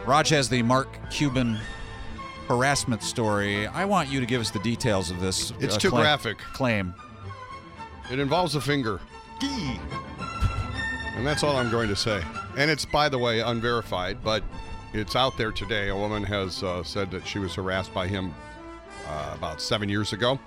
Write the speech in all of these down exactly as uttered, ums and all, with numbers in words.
Raj has the Mark Cuban harassment story. I want you to give us the details of this. It's uh, too claim, graphic. Claim. It involves a finger. And that's all I'm going to say. And it's, by the way, unverified, but it's out there today. A woman has uh, said that she was harassed by him uh, about seven years ago.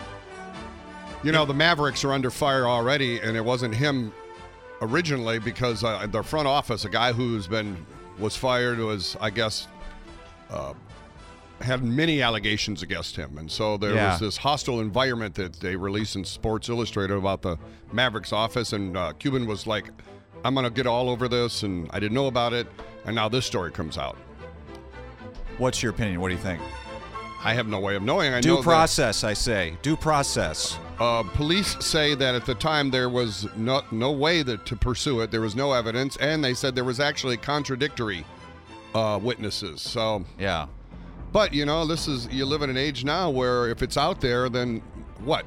You know, the Mavericks are under fire already, and it wasn't him originally because uh, their front office, a guy who's been was fired, was, I guess, uh, had many allegations against him. And so there Yeah. was this hostile environment that they released in Sports Illustrated about the Mavericks office, and uh, Cuban was like, I'm going to get all over this, and I didn't know about it, and now this story comes out. What's your opinion? What do you think? I have no way of knowing. I Due know process, I say. Due process. That, uh, police say that at the time there was no, no way that, to pursue it. There was no evidence, and they said there was actually contradictory uh, witnesses. So, Yeah. but you know, this is you live in an age now where if it's out there, then what?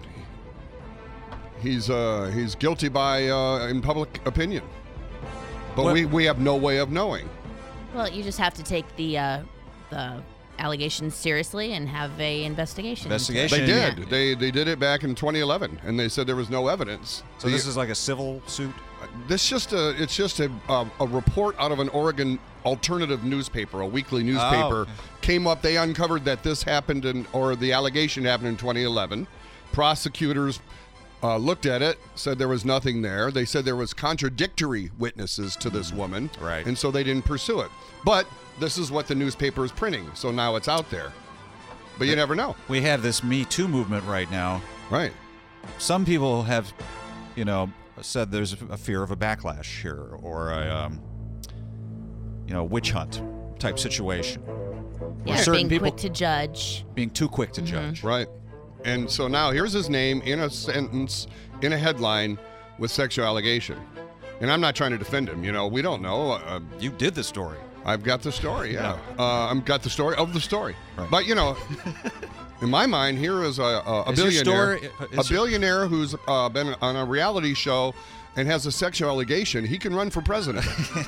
He's uh, he's guilty by uh, in public opinion. But What- we, we have no way of knowing. Well, you just have to take the uh, the allegations seriously and have a investigation. into it. Investigation. They Yeah. did. They they did it back in twenty eleven, and they said there was no evidence. So this is like a civil suit? This just a it's just a um, a report out of an Oregon alternative newspaper, a weekly newspaper, okay. came up. They uncovered that this happened in, or the allegation happened in twenty eleven. Prosecutors uh, looked at it, said there was nothing there. They said there was contradictory witnesses to this woman, Right. and so they didn't pursue it. But this is what the newspaper is printing, so now it's out there. But you never know, We have this Me Too movement right now. right? Some people have, you know, said there's a fear of a backlash here or a, um, you know, witch hunt type situation. Yeah, certain being people- quick to judge. Being too quick to judge. Right. And so now here's his name in a sentence, in a headline with sexual allegation. And I'm not trying to defend him. You know, we don't know. Uh, You did the story. I've got the story, yeah. Uh, I've got the story of the story. Right. But, you know, in my mind, here is a, a, a Is your billionaire, story- a is your- billionaire who's uh, been on a reality show and has a sexual allegation. He can run for president.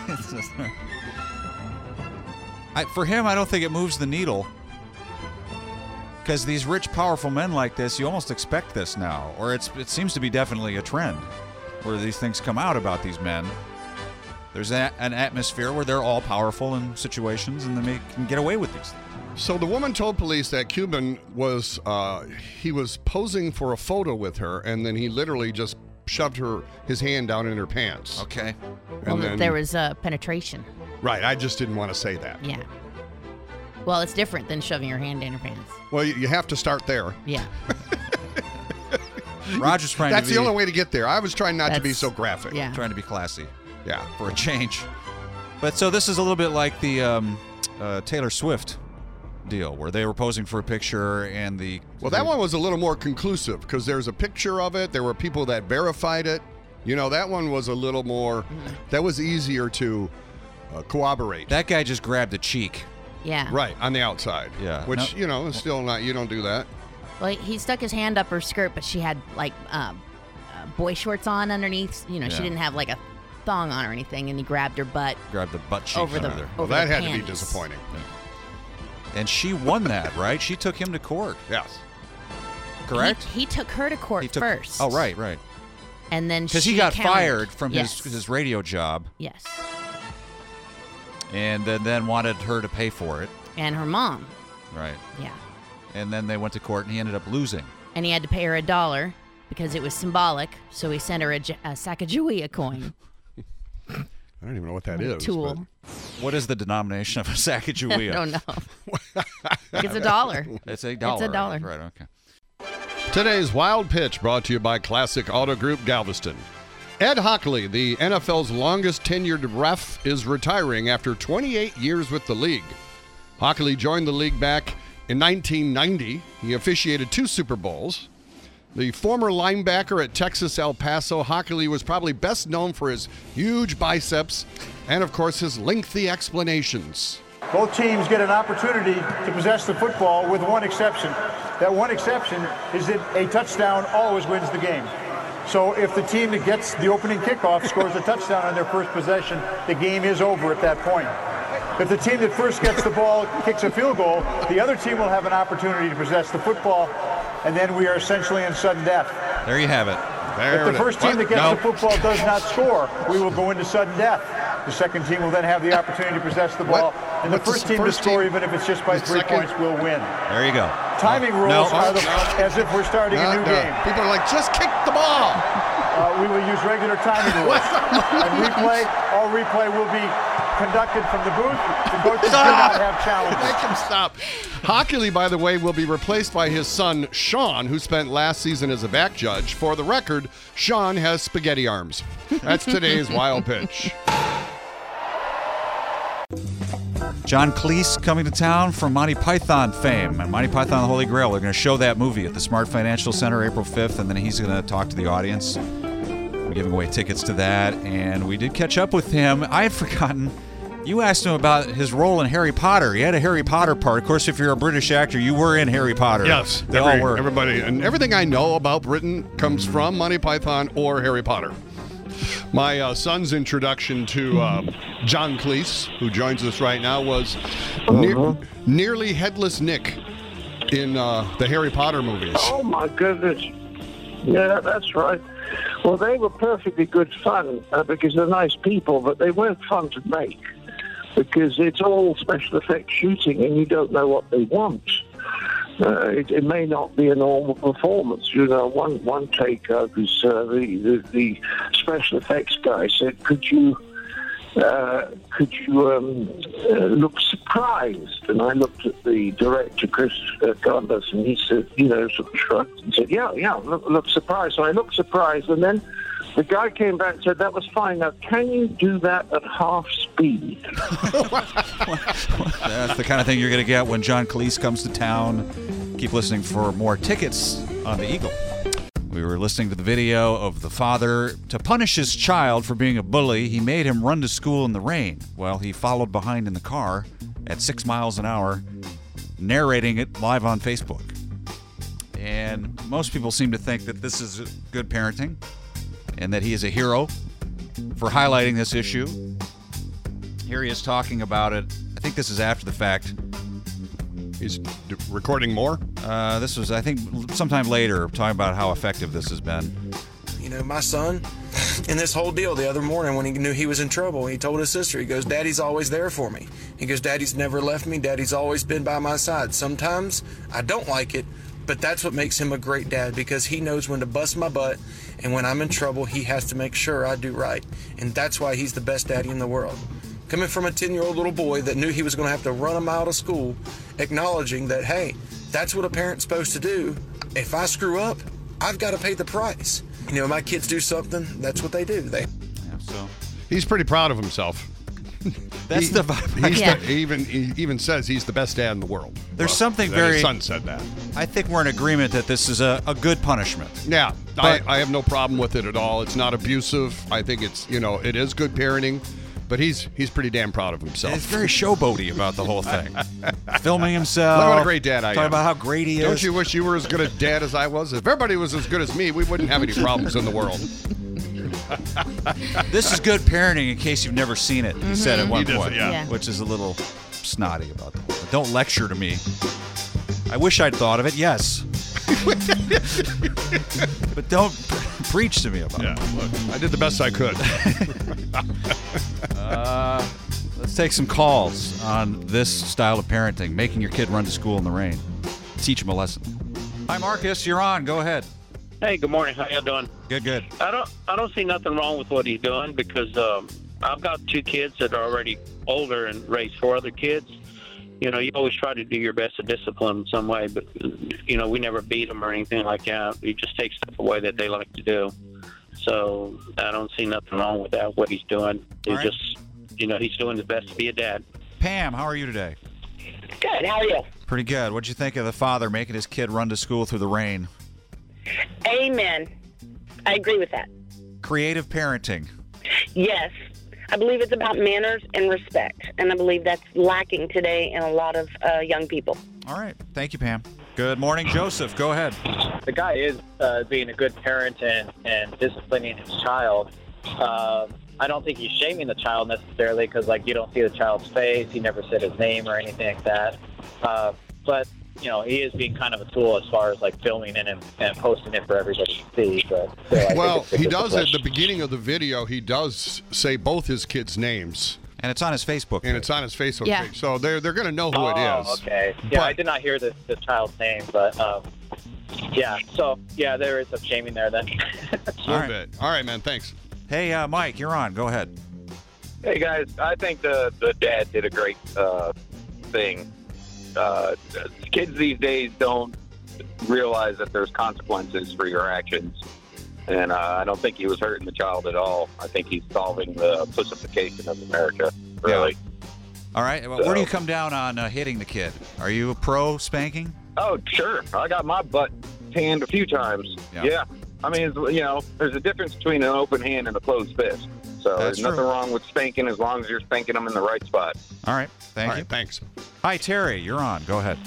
I, for him, I don't think it moves the needle. Because these rich, powerful men like this, you almost expect this now. Or it's it seems to be definitely a trend where these things come out about these men. There's a, an atmosphere where they're all powerful in situations and they can get away with these things. So the woman told police that Cuban was uh, he was posing for a photo with her, and then he literally just shoved her his hand down in her pants. Okay. Well, And that then- there was uh, penetration. Right, I just didn't want to say that. Yeah. Well, it's different than shoving your hand in your pants. Well, you, you have to start there. Yeah. Roger's trying That's to be the only way to get there. I was trying not to be That's- so graphic. Yeah. trying to be classy Yeah. for a change. But so this is a little bit like the um, uh, Taylor Swift deal where they were posing for a picture and the Well, that one was a little more conclusive because there's a picture of it. There were people that verified it. You know, that one was a little more, that was easier to uh, corroborate. that guy just grabbed a cheek. Yeah. Right, on the outside. Yeah. Which, No- you know, is still not, you don't do that. Well, he stuck his hand up her skirt, but she had like um, uh, boy shorts on underneath. You know, Yeah. she didn't have like a thong on or anything, and he grabbed her butt Grabbed the butt cheek over the under there. Well, over that the had to be panties. disappointing. And she won that, right? She took him to court, Yes. correct? He, he took her to court He took- first. Oh, right, right. And then Because she he got countered. fired from yes. his his radio job, Yes. and then, then wanted her to pay for it, And her mom. right? Yeah. And then they went to court, and he ended up losing. And he had to pay her a dollar because it was symbolic. So he sent her a, J- a Sacagawea coin. I don't even know what that is. Tool. What is the denomination of a I Sacagawea? don't know. It's a dollar. It's a dollar. dollar. Right, okay. but Today's Wild Pitch brought to you by Classic Auto Group Galveston. Ed Hockley, the N F L's longest tenured ref, is retiring after twenty-eight years with the league. Hockley joined the league back in nineteen ninety. He officiated two Super Bowls. The former linebacker at Texas El Paso, Hockley was probably best known for his huge biceps and, of course, his lengthy explanations. Both teams get an opportunity to possess the football with one exception. That one exception is that a touchdown always wins the game. So if the team that gets the opening kickoff scores a touchdown on their first possession, the game is over at that point. If the team that first gets the ball kicks a field goal, the other team will have an opportunity to possess the football, and then we are essentially in sudden death. There you have it. There If the first team what? that gets no. the football does not score, we will go into sudden death. The second team will then have the opportunity to possess the ball, What? and the What's the first team first to score, team? even if it's just by The three second- points, will win. There you go. Timing rules No. are the, No. as if we're starting No, a new no. game. People are like, just kick the ball. Uh, we will use regular timing rules. And replay, all replay will be conducted from the booth. The coaches do not have challenges. Make him stop. Hockley, by the way, will be replaced by his son, Sean, who spent last season as a back judge. For the record, Sean has spaghetti arms. That's today's Wild Pitch. John Cleese coming to town from Monty Python fame. And Monty Python and the Holy Grail. They're going to show that movie at the Smart Financial Center April fifth, and then he's going to talk to the audience. We're giving away tickets to that, and we did catch up with him. I had forgotten. You asked him about his role in Harry Potter. He had a Harry Potter part. Of course, if you're a British actor, you were in Harry Potter. Yes, they every- all were. everybody. And everything I know about Britain comes from Monty Python or Harry Potter. My uh, son's introduction to uh, John Cleese, who joins us right now, was ne- nearly headless Nick in uh, the Harry Potter movies. Oh, my goodness. Yeah, that's right. Well, they were perfectly good fun uh, because they're nice people, but they weren't fun to make because it's all special effects shooting and you don't know what they want. Uh, it, it may not be a normal performance. You know, one one take uh, was uh, the, the the special effects guy said, "Could you uh, could you um, uh, look surprised?" And I looked at the director, Chris uh, Columbus, and he said, you know, sort of shrugged and said, "Yeah, yeah, look, look surprised." So I looked surprised, and then the guy came back and said, "That was fine. Now, can you do that at half speed?" That's the kind of thing you're going to get when John Cleese comes to town. Keep listening for more tickets on the Eagle. We were listening to the video of the father. To punish his child for being a bully, he made him run to school in the rain while he followed behind in the car at six miles an hour, narrating it live on Facebook. And most people seem to think that this is good parenting and that he is a hero for highlighting this issue. Here he is talking about it. I think this is after the fact. He's d- recording more? Uh, this was, I think, sometime later, talking about how effective this has been. You know, my son, in this whole deal the other morning when he knew he was in trouble, he told his sister, he goes, "Daddy's always there for me." He goes, "Daddy's never left me. Daddy's always been by my side. Sometimes I don't like it, but that's what makes him a great dad because he knows when to bust my butt, and when I'm in trouble, he has to make sure I do right. And that's why he's the best daddy in the world." Coming from a ten-year-old little boy that knew he was going to have to run a mile to school, acknowledging that, hey, that's what a parent's supposed to do. If I screw up, I've got to pay the price. You know, my kids do something, that's what they do. They Yeah, so He's pretty proud of himself. that's He- the vibe. He's Yeah. the, he even he even says he's the best dad in the world. There's something that very- His son said that. I think we're in agreement that this is a, a good punishment. Yeah, I, But- I have no problem with it at all. It's not abusive. I think it's, you know, it is good parenting, but he's he's pretty damn proud of himself. It's very showboaty about the whole thing. Filming himself. Look what a great dad I Talking am. about how great he is. Don't you wish you were as good a dad as I was? If everybody was as good as me, we wouldn't have any problems in the world. This is good parenting in case you've never seen it, he said at one He does, point. yeah. Yeah. Which is a little snotty about the whole thing. Don't lecture to me. I wish I'd thought of it, yes. But don't preach to me about Yeah, it. look, I did the best I could. Uh, let's take some calls on this style of parenting, making your kid run to school in the rain. Teach him a lesson. Hi, Marcus. You're on. Go ahead. Hey, good morning. How y'all doing? Good, good. I don't I don't see nothing wrong with what he's doing because um, I've got two kids that are already older and raised four other kids. You know, you always try to do your best to discipline them in some way, but, you know, we never beat them or anything like that. We just take stuff away that they like to do. So I don't see nothing wrong with that, what he's doing. He's right. just, you know, he's doing his best to be a dad. Pam, how are you today? Good. How are you? Pretty good. What'd you think of the father making his kid run to school through the rain? Amen. I agree with that. Creative parenting. Yes. I believe it's about manners and respect, and I believe that's lacking today in a lot of uh, young people. All right. Thank you, Pam. Good morning, Joseph. Go ahead. The guy is uh, being a good parent and, and disciplining his child. Uh, I don't think he's shaming the child necessarily because, like, you don't see the child's face. He never said his name or anything like that. Uh, but, you know, he is being kind of a tool as far as, like, filming it and, and posting it for everybody to see. But, so well, he does at the beginning of the video, he does say both his kids' names. And it's on his Facebook page. And it's on his Facebook yeah. page. So they're, they're going to know who oh, it is. okay. Yeah, but, I did not hear the, the child's name, but, um, yeah. So, yeah, there is some shaming there then. A little right. bit. All right, man. Thanks. Hey, uh, Mike, you're on. Go ahead. Hey, guys. I think the, the dad did a great uh, thing. Uh, kids these days don't realize that there's consequences for your actions. And uh, I don't think he was hurting the child at all. I think he's solving the pussification of America, really. Yeah. All right. Well, so, where do you come down on uh, hitting the kid? Are you a pro spanking? Oh, sure. I got my butt tanned a few times. Yeah. yeah. I mean, it's, you know, there's a difference between an open hand and a closed fist. So That's there's true. nothing wrong with spanking as long as you're spanking them in the right spot. All right. Thank all you. Right, thanks. Hi, Terry. You're on. Go ahead.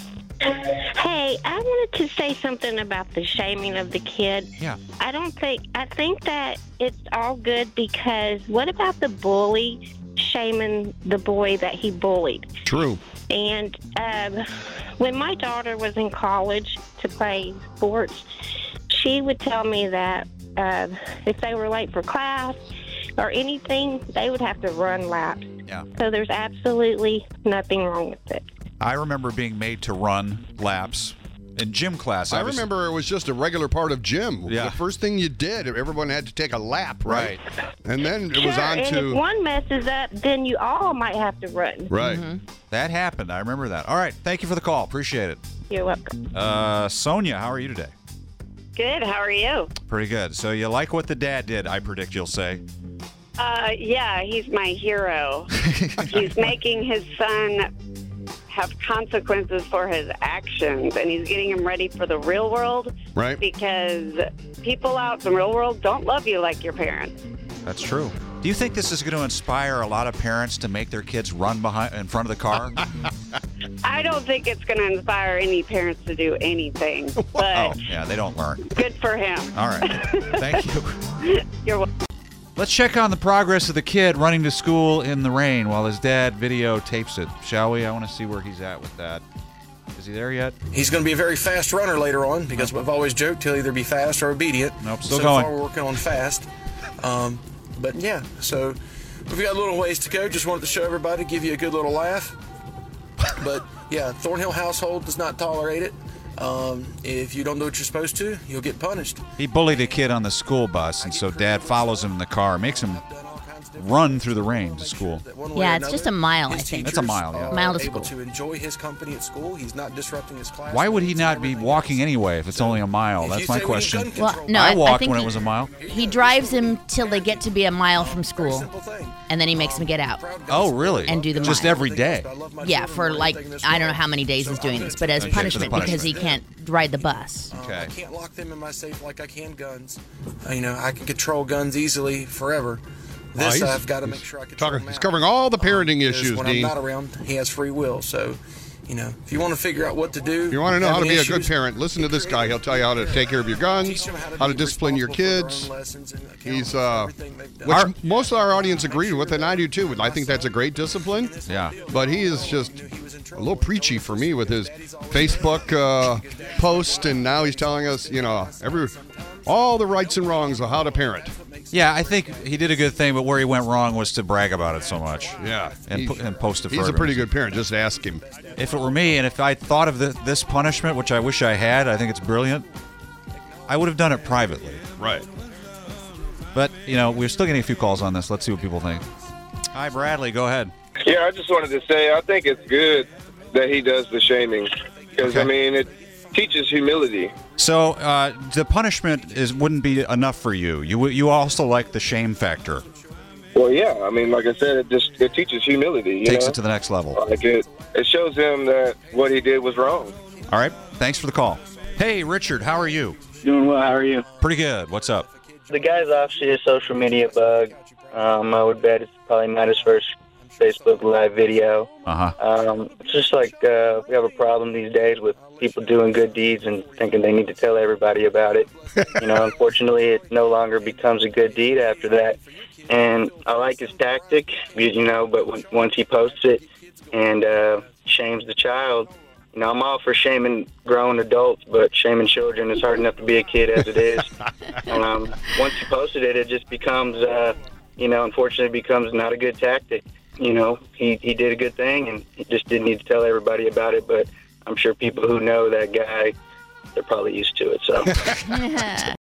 Hey, I wanted to say something about the shaming of the kid. Yeah. I don't think, I think that it's all good because what about the bully shaming the boy that he bullied? True. And um, when my daughter was in college to play sports, she would tell me that uh, if they were late for class or anything, they would have to run laps. Yeah. So there's absolutely nothing wrong with it. I remember being made to run laps in gym class. I, I was, remember it was just a regular part of gym. Yeah. The first thing you did, everyone had to take a lap, right? right. And then it sure, was on and to... if one messes up, then you all might have to run. Right. Mm-hmm. That happened. I remember that. All right. Thank you for the call. Appreciate it. You're welcome. Uh, Sonia, how are you today? Good. How are you? Pretty good. So you like what the dad did, I predict you'll say. Uh, yeah, he's my hero. He's making his son have consequences for his actions, and he's getting him ready for the real world. Right. Because people out in the real world don't love you like your parents. That's true. Do you think this is going to inspire a lot of parents to make their kids run behind in front of the car? I don't think it's going to inspire any parents to do anything. But oh, yeah, they don't learn. Good for him. All right. Thank you. You're welcome. Let's check on the progress of the kid running to school in the rain while his dad videotapes it, shall we? I want to see where he's at with that. Is he there yet? He's going to be a very fast runner later on because we've always joked he'll either be fast or obedient. Nope, still so going. So far we're working on fast. Um, but yeah, so we've got a little ways to go. Just wanted to show everybody, give you a good little laugh. But yeah, Thornhill household does not tolerate it. Um, if you don't do what you're supposed to, you'll get punished. He bullied a kid on the school bus, and so dad follows him in the car, makes him run through the rain to school. Yeah, it's just a mile, I think. It's a mile, yeah. Mile to school. Able to enjoy his company at school. He's not disrupting his class. Why would he not be walking anyway if it's only a mile? That's my question. Well, no, I I, walked I think when he, it was a mile. He drives him till they get to be a mile from school, and then he makes him get out. Oh, really? And do the mile. Just every day? Yeah, for like, I don't know how many days he's doing this, but as Okay, punishment, punishment because he can't ride the bus. Okay. I can't lock them in my safe like I can guns. Uh, you know, I can control guns easily forever. This oh, I've got to make sure I control. Talking, he's covering all the parenting um, issues, when Dean. I'm not around, he has free will. So, you know, if you want to figure out what to do, if you want to know how to be issues, a good parent, listen to this guy. He'll tell you how to take care of your guns, how to discipline your kids. He's, uh, which our, most of our audience agreed with, and I do too. I think that's a great discipline. Yeah. But he is just a little preachy for me with his Facebook uh, post, and now he's telling us, you know, every all the rights and wrongs of how to parent. Yeah, I think he did a good thing, but where he went wrong was to brag about it so much. Yeah. And, he, po- and post it for He's everyone. a pretty good parent. Just ask him. If it were me, and if I thought of the, this punishment, which I wish I had, I think it's brilliant, I would have done it privately. Right. But, you know, we're still getting a few calls on this. Let's see what people think. Hi, Bradley. Go ahead. Yeah, I just wanted to say I think it's good that he does the shaming because, Okay. I mean, it teaches humility. So uh, the punishment is wouldn't be enough for you. You you also like the shame factor. Well, yeah, I mean, like I said, it just it teaches humility. You Takes know? it to the next level. Like it, it shows him that what he did was wrong. All right. Thanks for the call. Hey, Richard. How are you? Doing well. How are you? Pretty good. What's up? The guy's obviously a social media bug. Um, I would bet it's probably not his first Facebook Live video. Uh-huh. Um, it's just like uh, we have a problem these days with people doing good deeds and thinking they need to tell everybody about it. You know, unfortunately, it no longer becomes a good deed after that. And I like his tactic, you, you know, but when, once he posts it and uh, shames the child, you know, I'm all for shaming grown adults, but shaming children is hard enough to be a kid as it is. um, once he posted it, it just becomes, uh, you know, unfortunately becomes not a good tactic. You know, he, he did a good thing, and he just didn't need to tell everybody about it, but I'm sure people who know that guy, they're probably used to it. So.